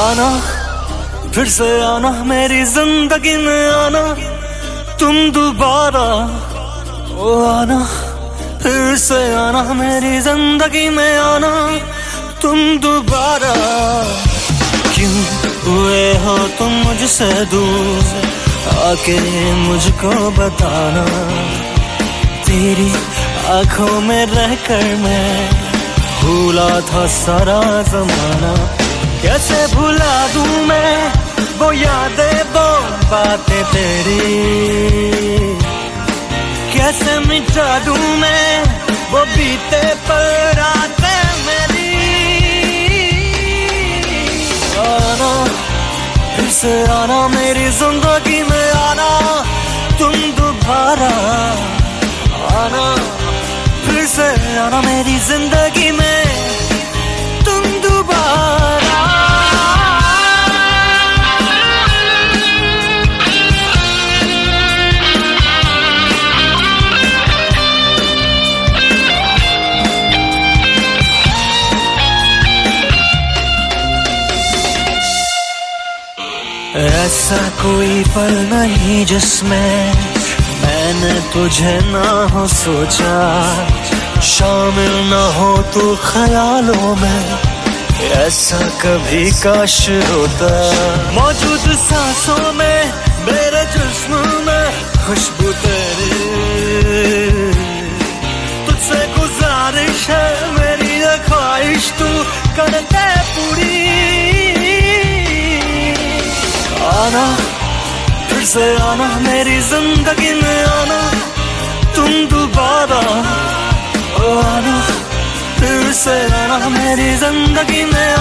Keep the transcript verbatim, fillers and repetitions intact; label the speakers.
Speaker 1: आना फिर से आना मेरी जिंदगी में आना तुम दोबारा, ओ आना फिर से आना मेरी जिंदगी में आना तुम दोबारा। क्यों हुए हो तुम मुझसे दूर, आके मुझको बताना। तेरी आंखों में रहकर मैं भूला था सारा जमाना। कैसे भुला दूं मैं वो यादें वो बातें तेरी, कैसे मिटा दूं मैं वो बीते पल रातें मेरी। आना फिर से आना मेरी जिंदगी में आना तुम दोबारा, आना फिर से आना मेरी जिंदगी में तुम दोबारा। ऐसा कोई पल नहीं जिसमें मैंने तुझे ना हो सोचा, शामिल ना हो तू ख्यालों में, ऐसा कभी काश होता। मौजूद सांसों में मेरे जिस्म में खुशबू तेरी, तुझसे गुजारिश है मेरी ये ख्वाहिश तू कर दे पूरी। आना फिर से आना मेरी जिंदगी में आना तुम दोबारा, ओ आना फिर से आना मेरी जिंदगी में